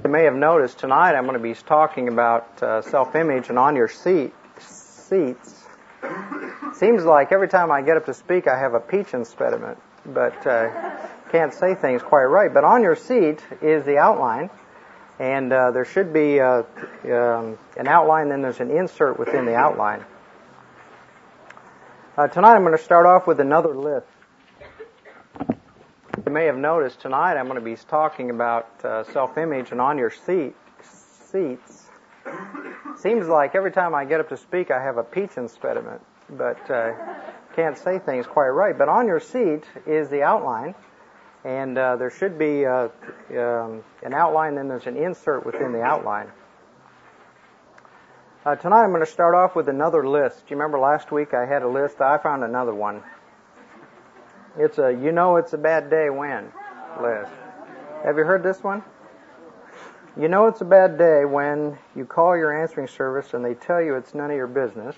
You may have noticed tonight I'm going to be talking about self-image, and on your seats, seems like every time I get up to speak I have a speech impediment, but can't say things quite right. But on your seat is the outline, and there should be an outline, then there's an insert within the outline. Tonight I'm going to start off with another list. You may have noticed tonight I'm going to be talking about self-image, and on your seats, seems like every time I get up to speak I have a speech impediment, but can't say things quite right. But on your seat is the outline, and there should be an outline, then there's an insert within the outline. Tonight I'm going to start off with another list. Do you remember last week I had a list? I found another one. It's a "you know it's a bad day when" list. Have you heard this one? You know it's a bad day when you call your answering service and they tell you it's none of your business.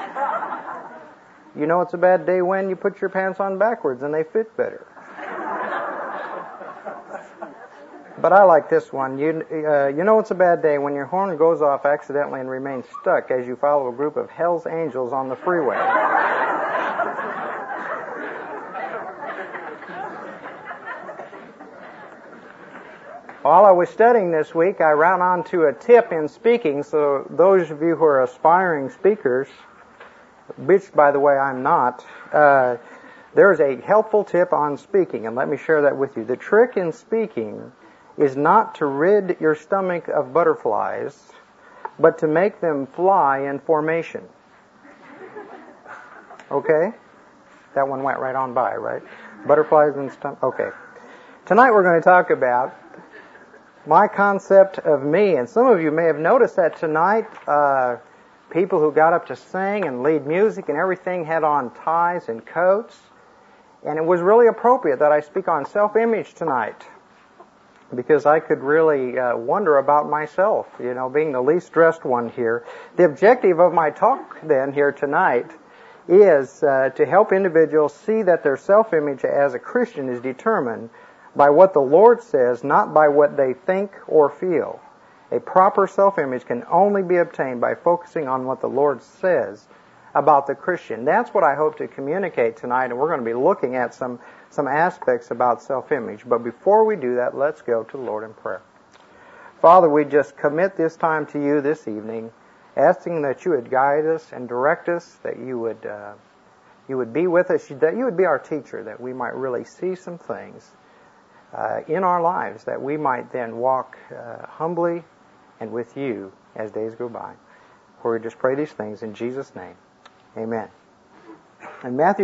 You know it's a bad day when you put your pants on backwards and they fit better. But I like this one. You know it's a bad day when your horn goes off accidentally and remains stuck as you follow a group of Hell's Angels on the freeway. While I was studying this week, I ran onto a tip in speaking, so those of you who are aspiring speakers, which, by the way, I'm not, there's a helpful tip on speaking, and let me share that with you. The trick in speaking is not to rid your stomach of butterflies, but to make them fly in formation. Okay? That one went right on by, right? Butterflies in stomach. Okay. Tonight we're going to talk about my concept of me, and some of you may have noticed that tonight people who got up to sing and lead music and everything had on ties and coats, and it was really appropriate that I speak on self-image tonight, because I could really wonder about myself, being the least dressed one here. The objective of my talk then here tonight is to help individuals see that their self-image as a Christian is determined by what the Lord says, not by what they think or feel. A proper self-image can only be obtained by focusing on what the Lord says about the Christian. That's what I hope to communicate tonight, and we're going to be looking at some aspects about self-image. But before we do that, let's go to the Lord in prayer. Father, we just commit this time to you this evening, asking that you would guide us and direct us, that you would be with us, that you would be our teacher, that we might really see some things in our lives, that we might then walk humbly and with you as days go by. For we just pray these things in Jesus' name. Amen. In Matthew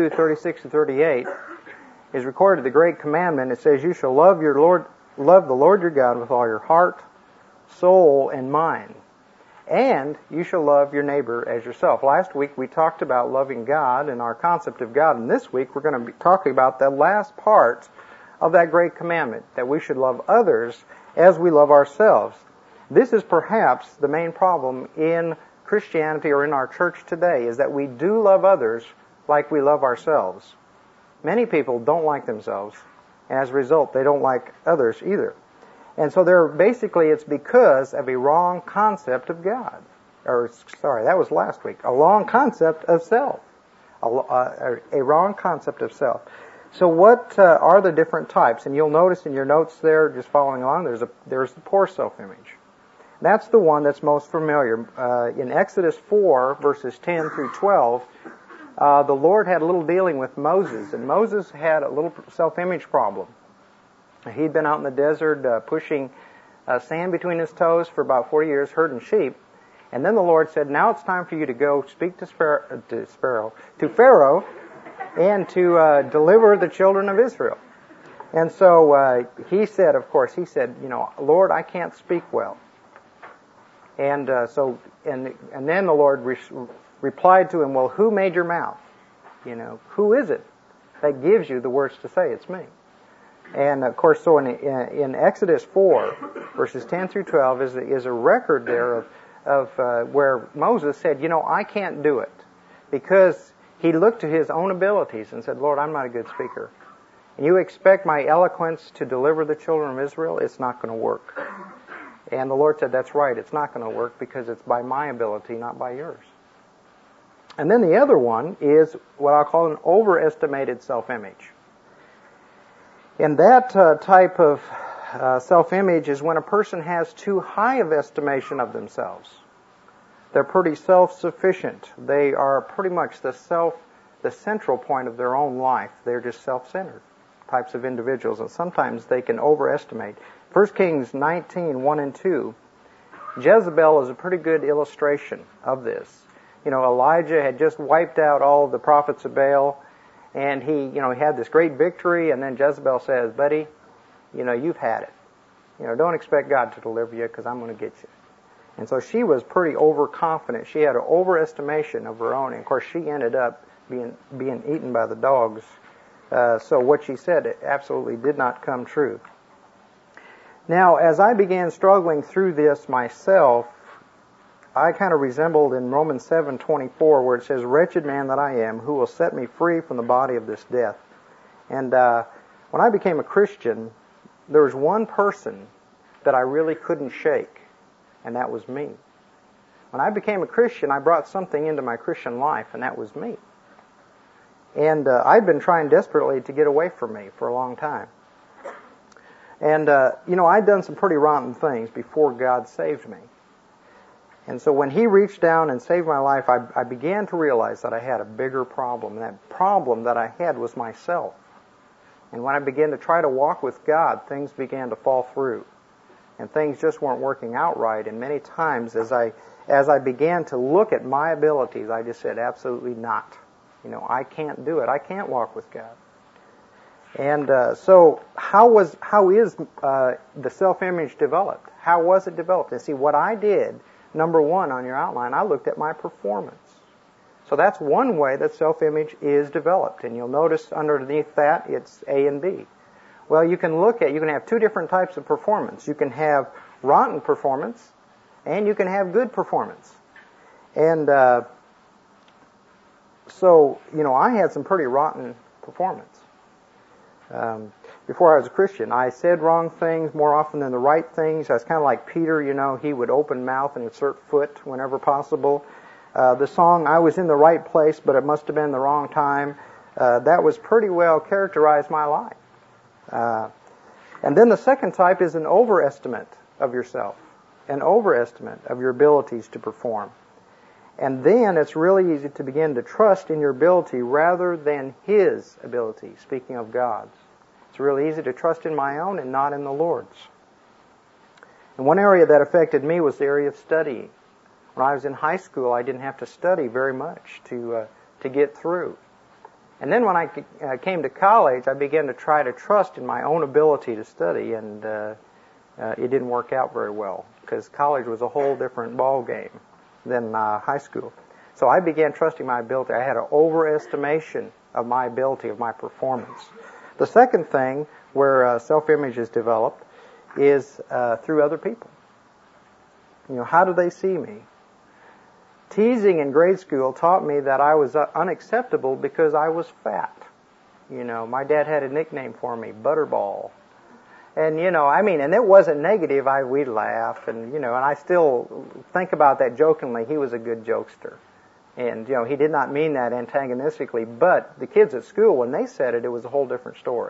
22:36-38 is recorded the great commandment. It says, "You shall love the Lord your God with all your heart, soul, and mind, and you shall love your neighbor as yourself." Last week we talked about loving God and our concept of God, and this week we're going to be talking about the last part of that great commandment, that we should love others as we love ourselves. This is perhaps the main problem in Christianity or in our church today, is that we do love others like we love ourselves. Many people don't like themselves, and as a result, they don't like others either. And so it's because of a wrong concept of God. That was last week. A wrong concept of self. A wrong concept of self. So what are the different types? And you'll notice in your notes there, just following along, there's the poor self-image. That's the one that's most familiar. In Exodus 4, verses 10 through 12, the Lord had a little dealing with Moses, and Moses had a little self-image problem. He'd been out in the desert pushing sand between his toes for about 40 years, herding sheep. And then the Lord said, "Now it's time for you to go speak to Pharaoh, and to deliver the children of Israel." And so he said, "Lord, I can't speak well." And then the Lord replied to him, "Well, who made your mouth? Who is it that gives you the words to say? It's me." And of course, so in Exodus 4, verses 10 through 12 is a record there of where Moses said, "I can't do it," because he looked to his own abilities and said, "Lord, I'm not a good speaker. And you expect my eloquence to deliver the children of Israel? It's not going to work." And the Lord said, that's right, it's not going to work because it's by my ability, not by yours. And then the other one is what I'll call an overestimated self-image. And that type of self-image is when a person has too high of estimation of themselves. They're pretty self-sufficient. They are pretty much the central point of their own life. They're just self-centered types of individuals, and sometimes they can overestimate. 1 Kings 19, 1 and 2, Jezebel is a pretty good illustration of this. Elijah had just wiped out all of the prophets of Baal, and he had this great victory, and then Jezebel says, buddy, you've had it. Don't expect God to deliver you because I'm going to get you. And so she was pretty overconfident. She had an overestimation of her own, and of course she ended up being eaten by the dogs. So what she said absolutely did not come true. Now, as I began struggling through this myself, I kind of resembled in Romans 7:24, where it says, wretched man that I am, who will set me free from the body of this death? And when I became a Christian, there was one person that I really couldn't shake, and that was me. When I became a Christian, I brought something into my Christian life, and that was me. And I'd been trying desperately to get away from me for a long time. And, I'd done some pretty rotten things before God saved me. And so when He reached down and saved my life, I began to realize that I had a bigger problem. And that problem that I had was myself. And when I began to try to walk with God, things began to fall through. And things just weren't working out right. And many times as I began to look at my abilities, I just said, absolutely not. I can't do it. I can't walk with God. And so how is the self-image developed? How was it developed? And see, what I did, number one on your outline, I looked at my performance. So that's one way that self-image is developed. And you'll notice underneath that, it's A and B. Well, you can have two different types of performance. You can have rotten performance, and you can have good performance. And so, I had some pretty rotten performance. Before I was a Christian, I said wrong things more often than the right things. I was kind of like Peter, he would open mouth and insert foot whenever possible. The song, I was in the right place, but it must have been the wrong time, that was pretty well characterized my life. And then the second type is an overestimate of yourself, an overestimate of your abilities to perform. And then it's really easy to begin to trust in your ability rather than His ability, speaking of God's. It's really easy to trust in my own and not in the Lord's. And one area that affected me was the area of studying. When I was in high school, I didn't have to study very much to get through. And then when I came to college, I began to try to trust in my own ability to study, and it didn't work out very well because college was a whole different ball game than high school. So I began trusting my ability. I had an overestimation of my ability, of my performance. The second thing where self-image is developed is through other people. How do they see me? Teasing in grade school taught me that I was unacceptable because I was fat. My dad had a nickname for me, Butterball. And, and it wasn't negative. We'd laugh, and I still think about that jokingly. He was a good jokester. And, he did not mean that antagonistically, but the kids at school, when they said it, it was a whole different story.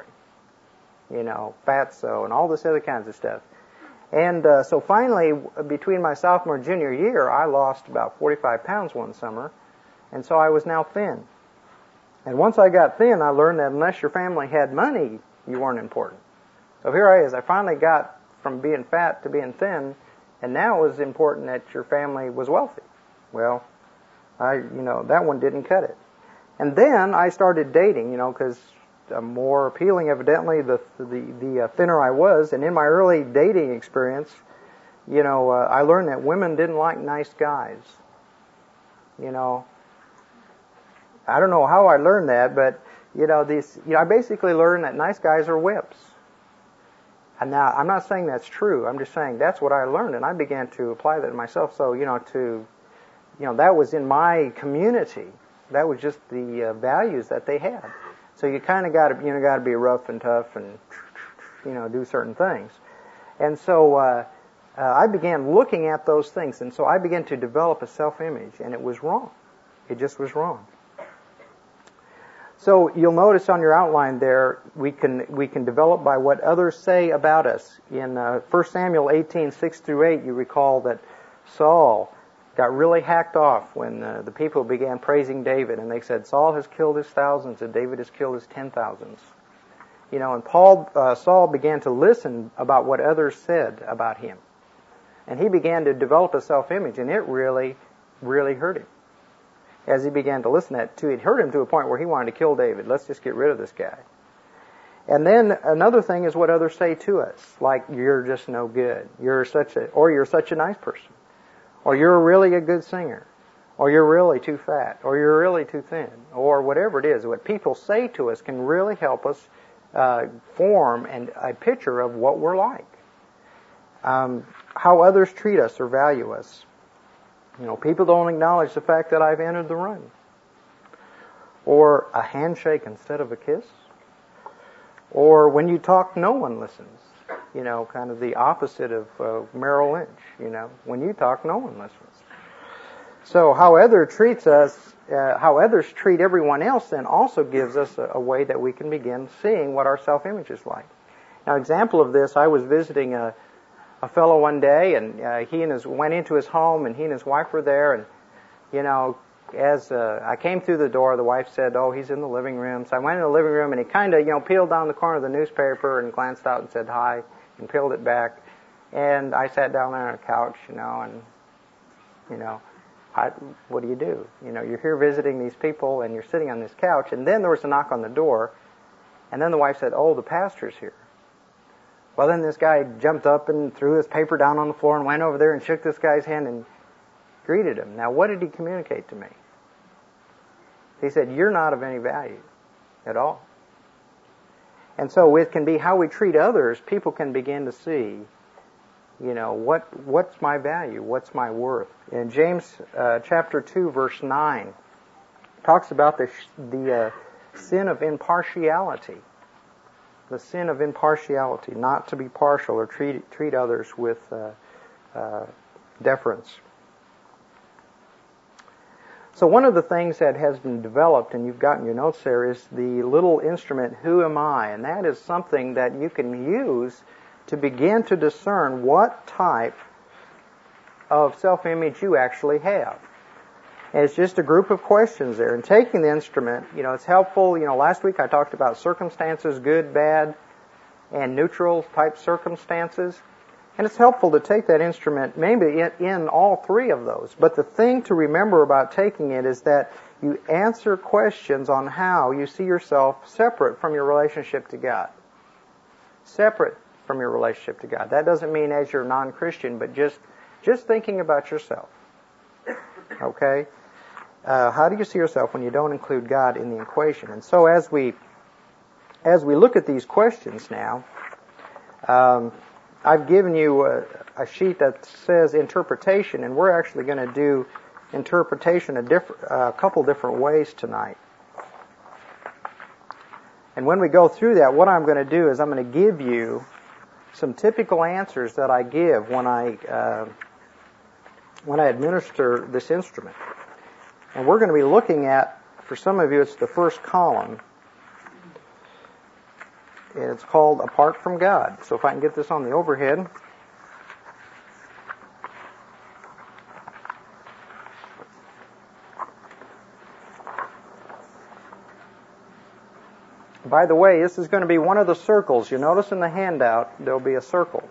Fatso and all this other kinds of stuff. And so finally, between my sophomore and junior year, I lost about 45 pounds one summer, and so I was now thin. And once I got thin, I learned that unless your family had money, you weren't important. So here I is. I finally got from being fat to being thin, and now it was important that your family was wealthy. Well, that one didn't cut it. And then I started dating, because more appealing, evidently, the thinner I was. And in my early dating experience, I learned that women didn't like nice guys. I don't know how I learned that, but I basically learned that nice guys are whips. And now I'm not saying that's true. I'm just saying that's what I learned, and I began to apply that to myself. So that was in my community. That was just the values that they had. So you kind of got to be rough and tough and do certain things. And so I began looking at those things, and so I began to develop a self-image, and it was wrong. It just was wrong. So you'll notice on your outline there, we can develop by what others say about us. In 1 Samuel 18:6-8, you recall that Saul got really hacked off when the people began praising David, and they said, Saul has killed his thousands and David has killed his 10,000s. You know, and Saul began to listen about what others said about him. And he began to develop a self-image, and it really, really hurt him. As he began to listen to it, it hurt him to a point where he wanted to kill David. Let's just get rid of this guy. And then another thing is what others say to us, like, you're just no good. You're such a nice person. Or you're really a good singer. Or you're really too fat. Or you're really too thin. Or whatever it is. What people say to us can really help us form a picture of what we're like. How others treat us or value us. You know, people don't acknowledge the fact that I've entered the run. Or a handshake instead of a kiss. Or when you talk, no one listens. You know, kind of the opposite of Merrill Lynch. You know, when you talk, no one listens. So how others treat everyone else then also gives us a way that we can begin seeing what our self-image is like. Now, example of this, I was visiting a fellow one day, and went into his home, and he and his wife were there, and, you know, as I came through the door, the wife said, oh, he's in the living room. So I went in the living room, and he kind of, you know, peeled down the corner of the newspaper and glanced out and said hi, and peeled it back. And I sat down there on a couch, you know, and, you know, what do? You know, you're here visiting these people, and you're sitting on this couch. And then there was a knock on the door, and then the wife said, oh, the pastor's here. Well, then this guy jumped up and threw his paper down on the floor and went over there and shook this guy's hand and greeted him. Now, what did he communicate to me? He said, you're not of any value at all. And so it can be how we treat others. People can begin to see, you know, what's my value? What's my worth? In James chapter 2, verse 9, talks about the sin of impartiality. The sin of impartiality, not to be partial or treat others with deference. So one of the things that has been developed, and you've got in your notes there, is the little instrument, Who Am I? And that is something that you can use to begin to discern what type of self-image you actually have. And it's just a group of questions there. And taking the instrument, you know, it's helpful. You know, last week I talked about circumstances, good, bad, and neutral type circumstances. And it's helpful to take that instrument maybe in all three of those. But the thing to remember about taking it is that you answer questions on how you see yourself separate from your relationship to God. Separate from your relationship to God. That doesn't mean as you're non-Christian, but just thinking about yourself. Okay? How do you see yourself when you don't include God in the equation? And so as we look at these questions now, I've given you a sheet that says interpretation, and we're actually going to do interpretation a couple different ways tonight. And when we go through that, what I'm going to do is I'm going to give you some typical answers that I give when I administer this instrument. And we're going to be looking at, for some of you, it's the first column. And it's called Apart from God. So if I can get this on the overhead. By the way, this is going to be one of the circles. You notice in the handout, there'll be a circle.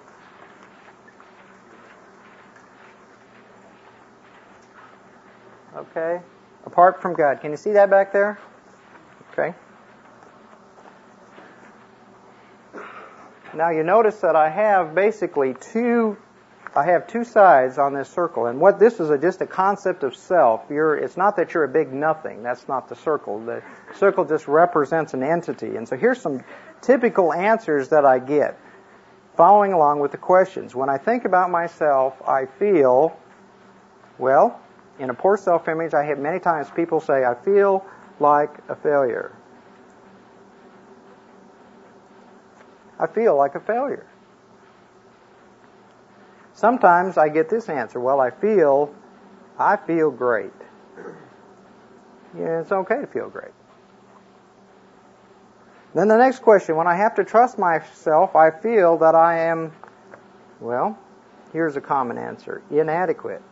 Okay? Apart from God. Can you see that back there? Okay. Now you notice that I have basically two sides on this circle. And what this is just a concept of self. It's not that you're a big nothing. That's not the circle. The circle just represents an entity. And so here's some typical answers that I get following along with the questions. When I think about myself, I feel, well, in a poor self-image, I have many times people say, I feel like a failure. I feel like a failure. Sometimes I get this answer, well, I feel great. Yeah, it's okay to feel great. Then the next question, when I have to trust myself, I feel that I am, well, here's a common answer, inadequate.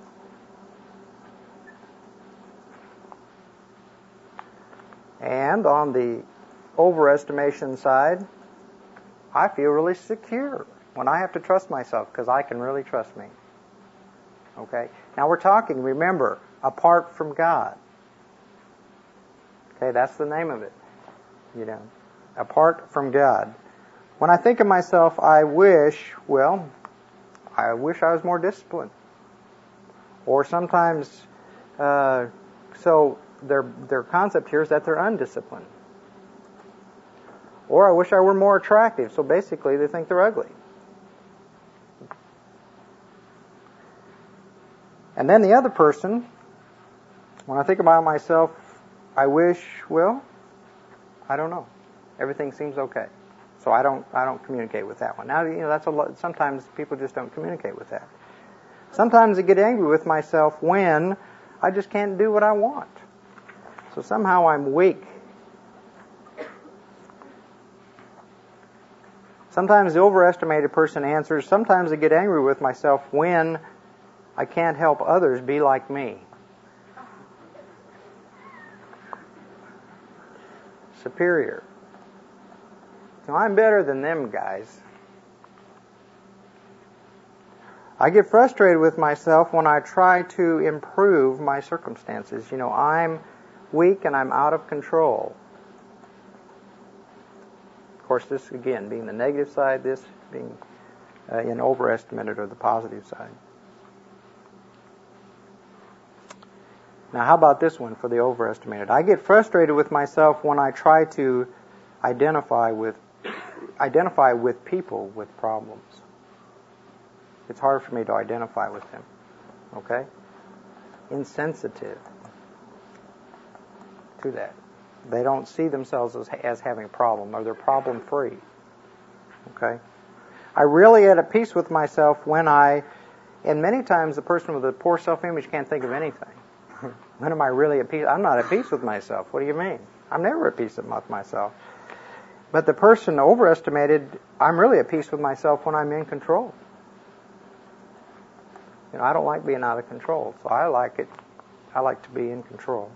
And on the overestimation side, I feel really secure when I have to trust myself because I can really trust me. Okay? Now we're talking, remember, apart from God. Okay, that's the name of it. Apart from God. When I think of myself, I wish I was more disciplined. Or sometimes, so their concept here is that they're undisciplined. Or I wish I were more attractive. So basically, they think they're ugly. And then the other person, when I think about myself, I wish, I don't know. Everything seems okay. So I don't communicate with that one. Now, that's a lot. Sometimes people just don't communicate with that. Sometimes I get angry with myself when I just can't do what I want. So somehow I'm weak. Sometimes the overestimated person answers, sometimes I get angry with myself when I can't help others be like me. Superior. So I'm better than them guys. I get frustrated with myself when I try to improve my circumstances. I'm weak and I'm out of control. Of course, this again being the negative side, this being in overestimated or the positive side. Now, how about this one for the overestimated? I get frustrated with myself when I try to identify with people with problems. It's hard for me to identify with them. Okay? Insensitive to that. They don't see themselves as having a problem, or they're problem-free. Okay? I really at a peace with myself when and many times the person with a poor self-image can't think of anything. When am I really at peace? I'm not at peace with myself. What do you mean? I'm never at peace with myself. But the person overestimated, I'm really at peace with myself when I'm in control. I don't like being out of control, so I like it. I like to be in control.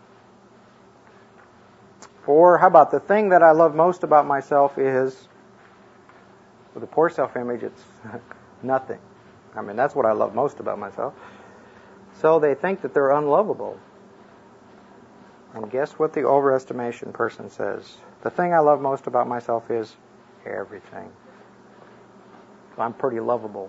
Or how about the thing that I love most about myself is, with a poor self-image, it's nothing. That's what I love most about myself. So they think that they're unlovable. And guess what the overestimation person says? The thing I love most about myself is everything. I'm pretty lovable.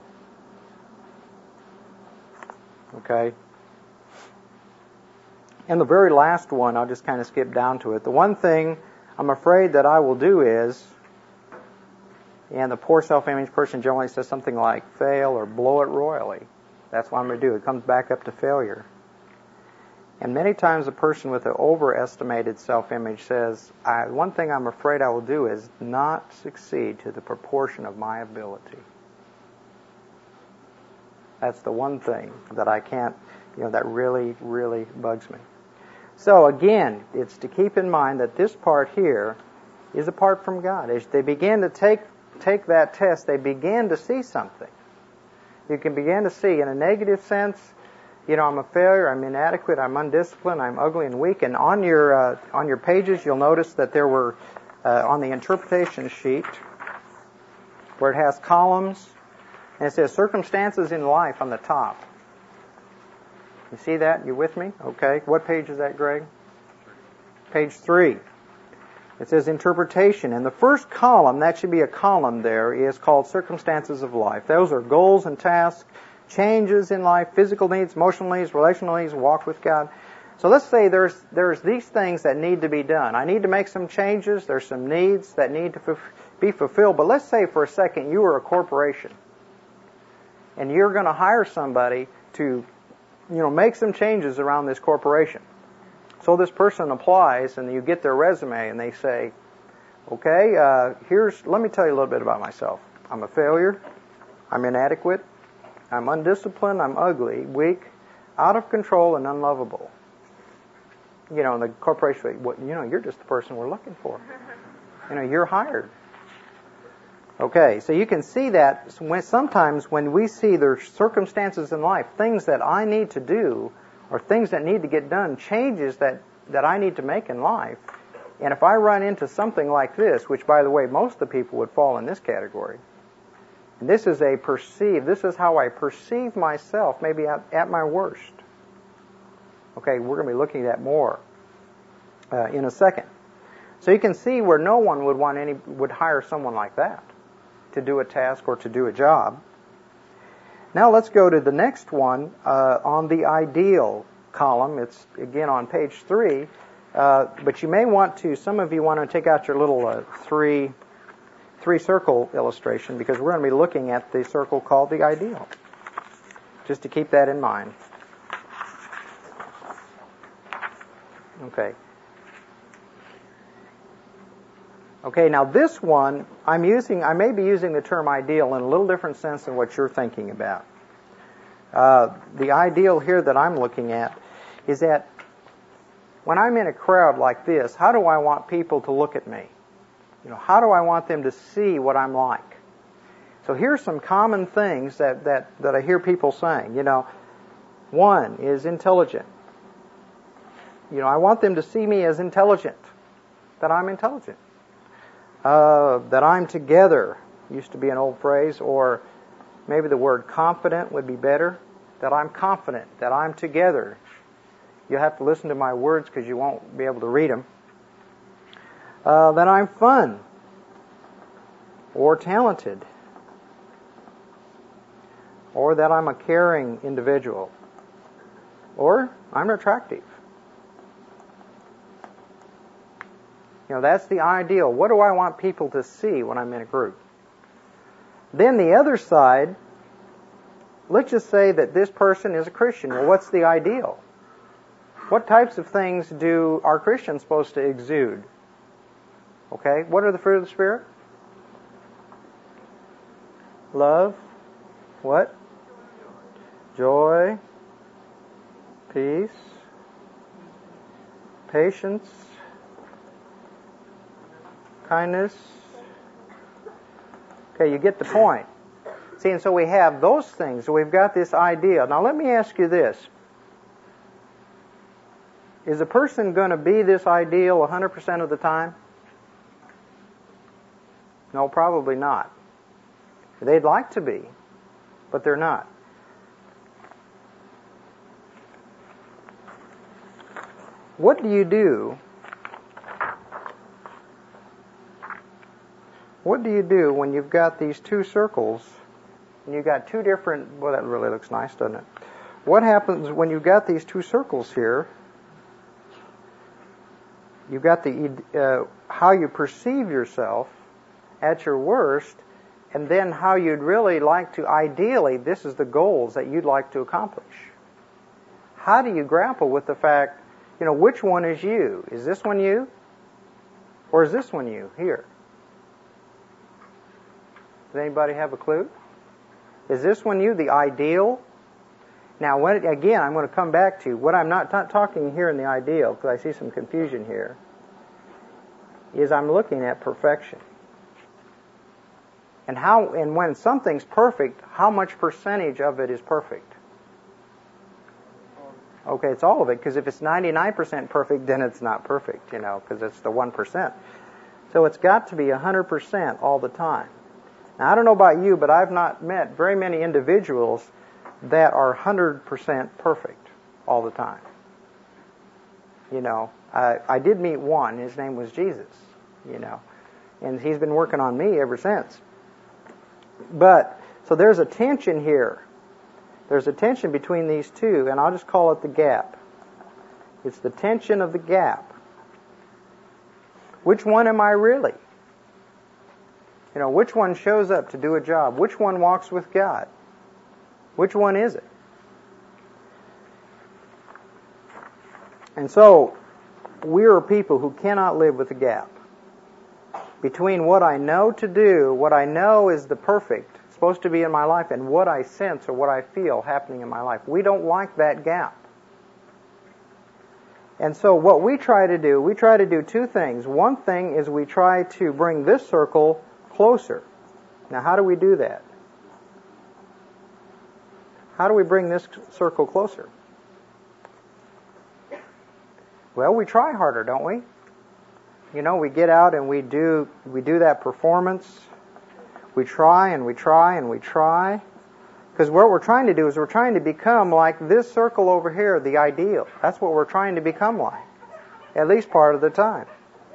Okay? And the very last one, I'll just kind of skip down to it. The one thing I'm afraid that I will do is, and the poor self-image person generally says something like fail or blow it royally. That's what I'm going to do. It comes back up to failure. And many times a person with an overestimated self-image says, one thing I'm afraid I will do is not succeed to the proportion of my ability. That's the one thing that I can't, that really, really bugs me. So again, it's to keep in mind that this part here is apart from God. As they begin to take that test, they begin to see something. You can begin to see, in a negative sense, I'm a failure, I'm inadequate, I'm undisciplined, I'm ugly and weak. And on your pages, you'll notice that there were, on the interpretation sheet, where it has columns, and it says circumstances in life on the top. You see that? You with me? Okay. What page is that, Greg? Page 3. It says interpretation. And the first column, that should be a column there, is called circumstances of life. Those are goals and tasks, changes in life, physical needs, emotional needs, relational needs, walk with God. So let's say there's these things that need to be done. I need to make some changes. There's some needs that need to be fulfilled. But let's say for a second you are a corporation, and you're going to hire somebody to, make some changes around this corporation. So this person applies, and you get their resume, and they say, okay, let me tell you a little bit about myself. I'm a failure. I'm inadequate. I'm undisciplined, I'm ugly, weak, out of control, and unlovable. You know, and the corporation, you're just the person we're looking for. You're hired. Okay, so you can see that sometimes when we see there's circumstances in life, things that I need to do or things that need to get done, changes that I need to make in life, and if I run into something like this, which, by the way, most of the people would fall in this category, and this is how I perceive myself, maybe at my worst. Okay, we're going to be looking at that more in a second. So you can see where no one would hire someone like that to do a task or to do a job. Now let's go to the next one on the ideal column. It's again on page 3, but you may want to. Some of you want to take out your little three circle illustration, because we're going to be looking at the circle called the ideal. Just to keep that in mind. Okay, now this one, I may be using the term ideal in a little different sense than what you're thinking about. The ideal here that I'm looking at is that when I'm in a crowd like this, how do I want people to look at me? How do I want them to see what I'm like? So here's some common things that I hear people saying. One is intelligent. I want them to see me as intelligent, that I'm intelligent. That I'm together, used to be an old phrase, or maybe the word confident would be better. That I'm confident, that I'm together. You'll have to listen to my words because you won't be able to read them. That I'm fun, or talented, or that I'm a caring individual, or I'm attractive. That's the ideal. What do I want people to see when I'm in a group? Then the other side, let's just say that this person is a Christian. Well, what's the ideal? What types of things are Christians supposed to exude? Okay, what are the fruit of the Spirit? Love. What? Joy. Peace. Patience. Kindness. Okay, you get the point. See, and so we have those things. So we've got this ideal. Now let me ask you this. Is a person going to be this ideal 100% of the time? No, probably not. They'd like to be, but they're not. What do you do? What do you do when you've got these two circles and you've got two different... Well, that really looks nice, doesn't it? What happens when you've got these two circles here? You've got the how you perceive yourself at your worst, and then how you'd really like to, ideally, this is the goals that you'd like to accomplish. How do you grapple with the fact, which one is you? Is this one you? Or is this one you here? Does anybody have a clue? Is this one you, the ideal? Now, again, I'm going to come back to what I'm not talking here in the ideal, because I see some confusion here, is I'm looking at perfection. And when something's perfect, how much percentage of it is perfect? Okay, it's all of it, because if it's 99% perfect, then it's not perfect, because it's the 1%. So it's got to be 100% all the time. Now, I don't know about you, but I've not met very many individuals that are 100% perfect all the time. I did meet one. His name was Jesus, and he's been working on me ever since. But, so there's a tension here. There's a tension between these two, and I'll just call it the gap. It's the tension of the gap. Which one am I really? Which one shows up to do a job? Which one walks with God? Which one is it? And so, we are people who cannot live with the gap between what I know to do, what I know is the perfect supposed to be in my life and what I sense or what I feel happening in my life. We don't like that gap. And so what we try to do two things. One thing is we try to bring this circle closer. Now, how do we do that? How do we bring this circle closer? Well, we try harder, don't we? You know, we get out and we do that performance. We try and we try and we try. Because what we're trying to do is we're trying to become like this circle over here, the ideal. That's what we're trying to become like, at least part of the time.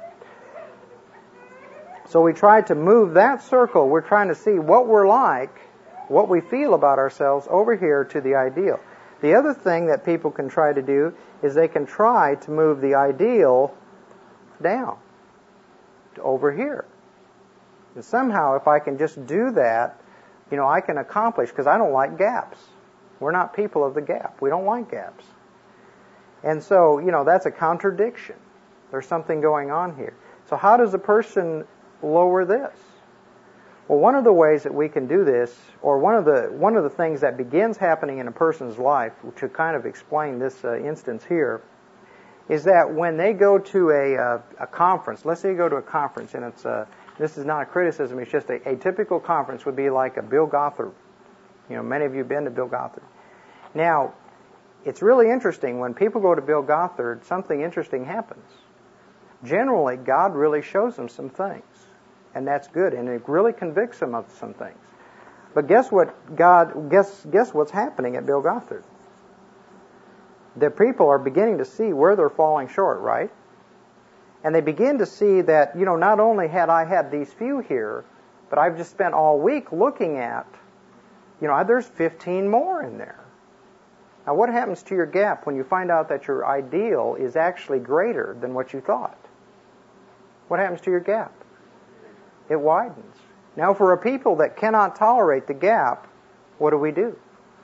So we try to move that circle. We're trying to see what we're like, what we feel about ourselves over here to the ideal. The other thing that people can try to do is they can try to move the ideal down to over here. And somehow, if I can just do that, you know, I can accomplish, because I don't like gaps. We're not people of the gap. We don't like gaps. And so, you know, that's a contradiction. There's something going on here. So how does a person lower this? Well, one of the ways that we can do this, or one of the things that begins happening in a person's life, to kind of explain this instance here, is that when they go to a conference, let's say you go to a conference, and this is not a criticism, it's just a typical conference would be like a Bill Gothard. You know, many of you have been to Bill Gothard. Now, it's really interesting, when people go to Bill Gothard, something interesting happens. Generally, God really shows them some things. And that's good, and it really convicts them of some things. But guess what's happening at Bill Gothard? The people are beginning to see where they're falling short, right? And they begin to see that, you know, not only had I had these few here, but I've just spent all week looking at, you know, there's 15 more in there. Now, what happens to your gap when you find out that your ideal is actually greater than what you thought? What happens to your gap? It widens. Now, for a people that cannot tolerate the gap, what do?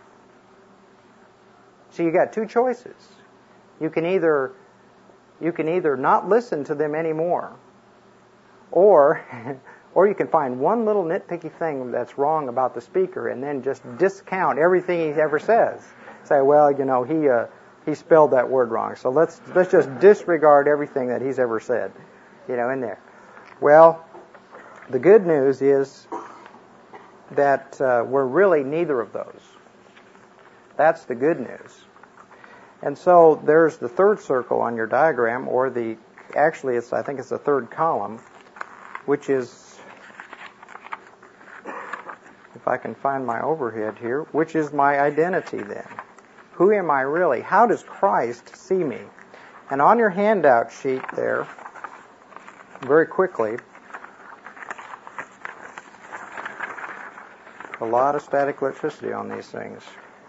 So you got two choices. You can either not listen to them anymore, or you can find one little nitpicky thing that's wrong about the speaker and then just discount everything he ever says. Say, well, you know, he spelled that word wrong, so let's just disregard everything that he's ever said, you know, in there. Well, the good news is that we're really neither of those. That's the good news. And so there's the third circle on your diagram, or I think it's the third column, which is, if I can find my overhead here, which is my identity then. Who am I really? How does Christ see me? And on your handout sheet there, very quickly, a lot of static electricity on these things.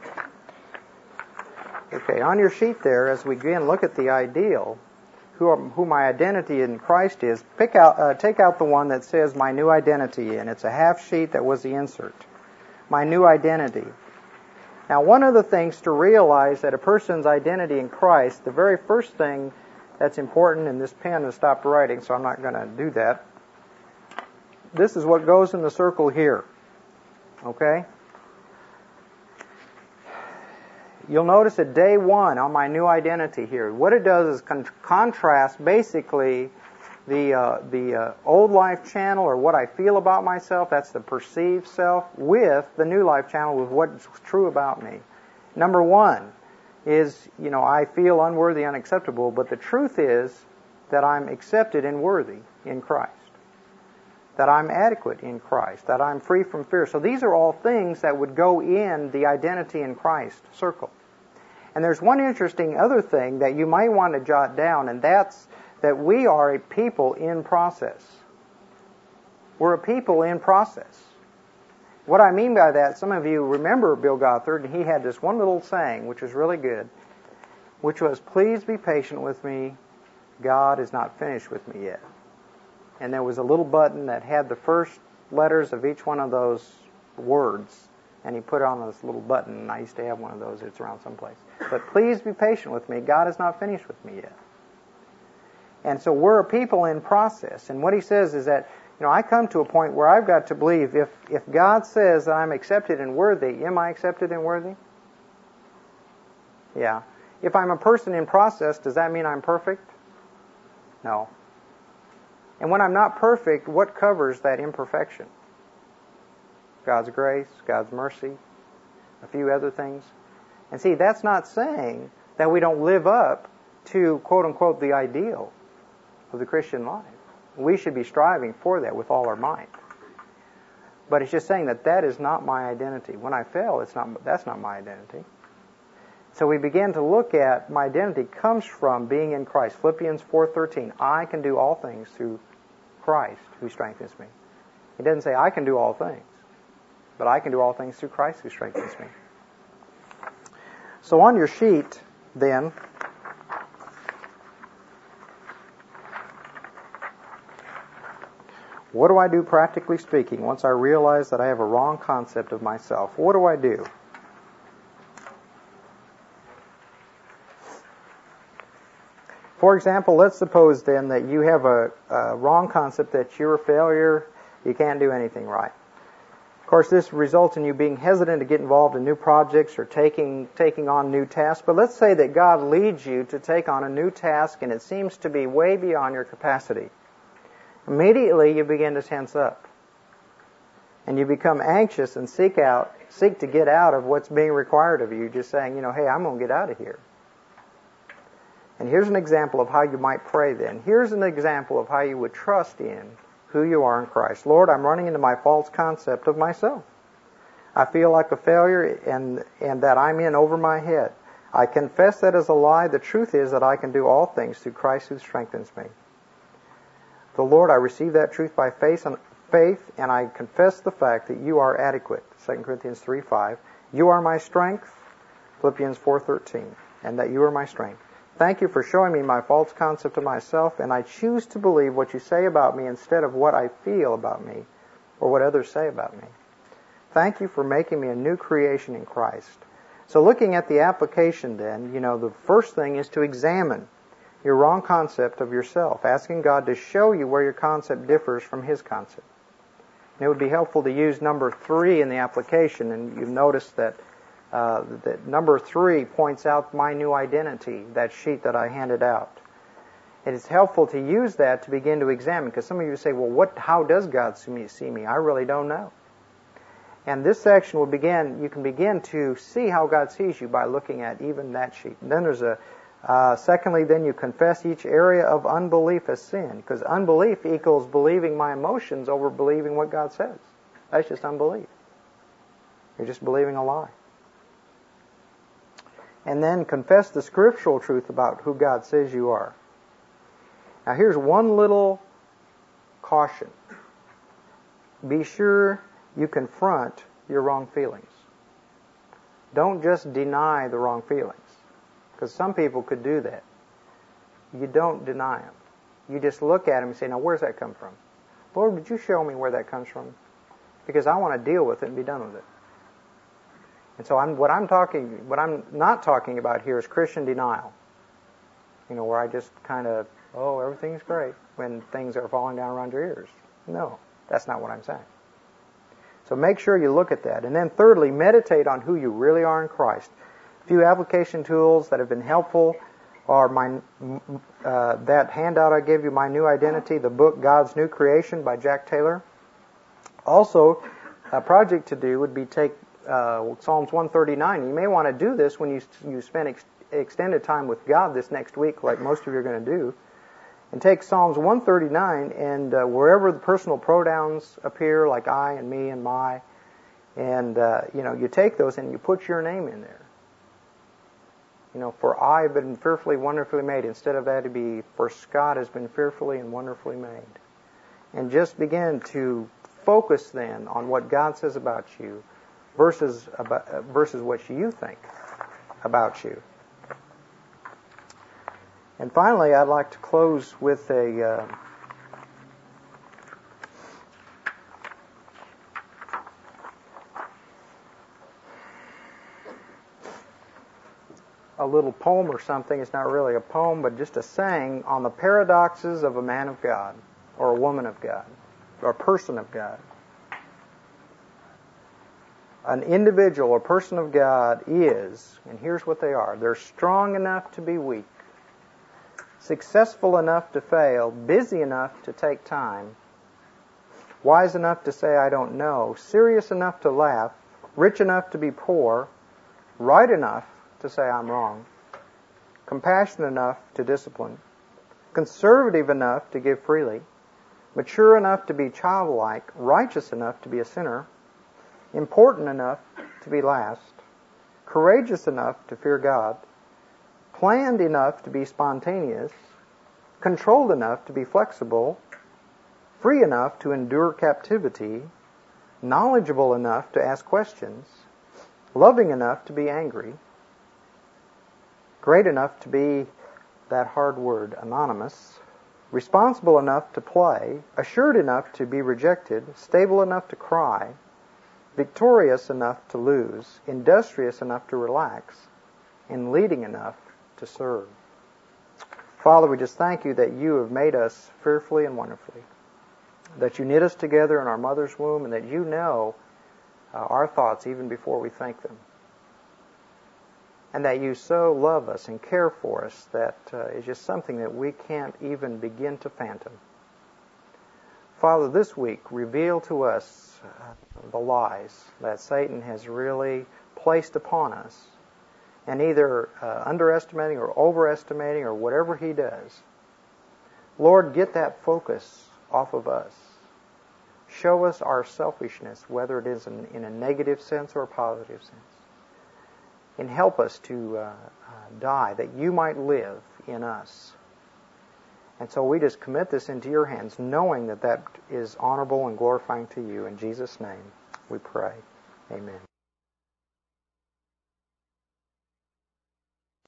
Okay, on your sheet there, as we again look at the ideal, who my identity in Christ is, take out the one that says my new identity, and it's a half sheet that was the insert. My new identity. Now, one of the things to realize that a person's identity in Christ, the very first thing that's important, and this pen has stopped writing, so I'm not going to do that. This is what goes in the circle here. Okay? You'll notice at day one on my new identity here, what it does is contrast basically the old life channel, or what I feel about myself, that's the perceived self, with the new life channel, with what's true about me. Number one is, you know, I feel unworthy, unacceptable, but the truth is that I'm accepted and worthy in Christ. That I'm adequate in Christ, that I'm free from fear. So these are all things that would go in the identity in Christ circle. And there's one interesting other thing that you might want to jot down, and that's that we are a people in process. We're a people in process. What I mean by that, some of you remember Bill Gothard, and he had this one little saying, which was really good, which was, "Please be patient with me. God is not finished with me yet." And there was a little button that had the first letters of each one of those words, and he put it on this little button, and I used to have one of those. It's around someplace. But please be patient with me. God is not finished with me yet. And so we're a people in process. And what he says is that, I come to a point where I've got to believe if God says that I'm accepted and worthy, am I accepted and worthy? Yeah. If I'm a person in process, does that mean I'm perfect? No. And when I'm not perfect, what covers that imperfection? God's grace, God's mercy, a few other things. And see, that's not saying that we don't live up to, quote unquote, the ideal of the Christian life. We should be striving for that with all our might. But it's just saying that is not my identity. When I fail, that's not my identity. So we begin to look at my identity comes from being in Christ. Philippians 4:13, I can do all things through Christ who strengthens me. It doesn't say I can do all things, but I can do all things through Christ who strengthens me. So on your sheet, then, what do I do practically speaking once I realize that I have a wrong concept of myself? What do I do? For example, let's suppose then that you have a wrong concept that you're a failure, you can't do anything right. Of course, this results in you being hesitant to get involved in new projects or taking on new tasks. But let's say that God leads you to take on a new task and it seems to be way beyond your capacity. Immediately you begin to tense up. And you become anxious and seek to get out of what's being required of you, just saying, hey, I'm going to get out of here. And here's an example of how you might pray then. Here's an example of how you would trust in who you are in Christ. Lord, I'm running into my false concept of myself. I feel like a failure and that I'm in over my head. I confess that as a lie. The truth is that I can do all things through Christ who strengthens me. The Lord, I receive that truth by faith, and I confess the fact that you are adequate. 2 Corinthians 3:5. You are my strength. Philippians 4:13. And that you are my strength. Thank you for showing me my false concept of myself, and I choose to believe what you say about me instead of what I feel about me or what others say about me. Thank you for making me a new creation in Christ. So looking at the application then, the first thing is to examine your wrong concept of yourself, asking God to show you where your concept differs from His concept. And it would be helpful to use number 3 in the application, and you've noticed that number 3 points out my new identity, that sheet that I handed out. It is helpful to use that to begin to examine, because some of you say, well, how does God see me? I really don't know. And this section you can begin to see how God sees you by looking at even that sheet. And then there's secondly, then you confess each area of unbelief as sin, because unbelief equals believing my emotions over believing what God says. That's just unbelief. You're just believing a lie. And then confess the scriptural truth about who God says you are. Now here's one little caution. Be sure you confront your wrong feelings. Don't just deny the wrong feelings, because some people could do that. You don't deny them. You just look at them and say, now where's that come from? Lord, would you show me where that comes from? Because I want to deal with it and be done with it. And so what I'm not talking about here is Christian denial. Where I just kind of, everything's great when things are falling down around your ears. No, that's not what I'm saying. So make sure you look at that. And then thirdly, meditate on who you really are in Christ. A few application tools that have been helpful are that handout I gave you, My New Identity, the book God's New Creation by Jack Taylor. Also, a project to do would be take Psalms 139. You may want to do this when you spend extended time with God this next week, like most of you are going to do. And take Psalms 139 and wherever the personal pronouns appear, like I and me and my, and you take those and you put your name in there. For I have been fearfully, wonderfully made. Instead of that, it'd be for Scott has been fearfully and wonderfully made. And just begin to focus then on what God says about you versus what you think about you. And finally, I'd like to close with a little poem or something. It's not really a poem, but just a saying on the paradoxes of a man of God or a woman of God. or person of God. An individual or person of God is, and here's what they are, they're strong enough to be weak, successful enough to fail, busy enough to take time, wise enough to say I don't know, serious enough to laugh, rich enough to be poor, right enough to say I'm wrong, compassionate enough to discipline, conservative enough to give freely, mature enough to be childlike, righteous enough to be a sinner, important enough to be last, courageous enough to fear God, planned enough to be spontaneous, controlled enough to be flexible, free enough to endure captivity, knowledgeable enough to ask questions, loving enough to be angry, great enough to be, that hard word, anonymous, responsible enough to play, assured enough to be rejected, stable enough to cry, victorious enough to lose, industrious enough to relax, and leading enough to serve. Father, we just thank you that you have made us fearfully and wonderfully, that you knit us together in our mother's womb, and that you know our thoughts even before we think them, and that you so love us and care for us that is just something that we can't even begin to fathom. Father, this week, reveal to us the lies that Satan has really placed upon us, and either underestimating or overestimating or whatever he does. Lord, get that focus off of us. Show us our selfishness, whether it is in a negative sense or a positive sense. And help us to die, that you might live in us. And so we just commit this into your hands, knowing that that is honorable and glorifying to you. In Jesus' name we pray. Amen.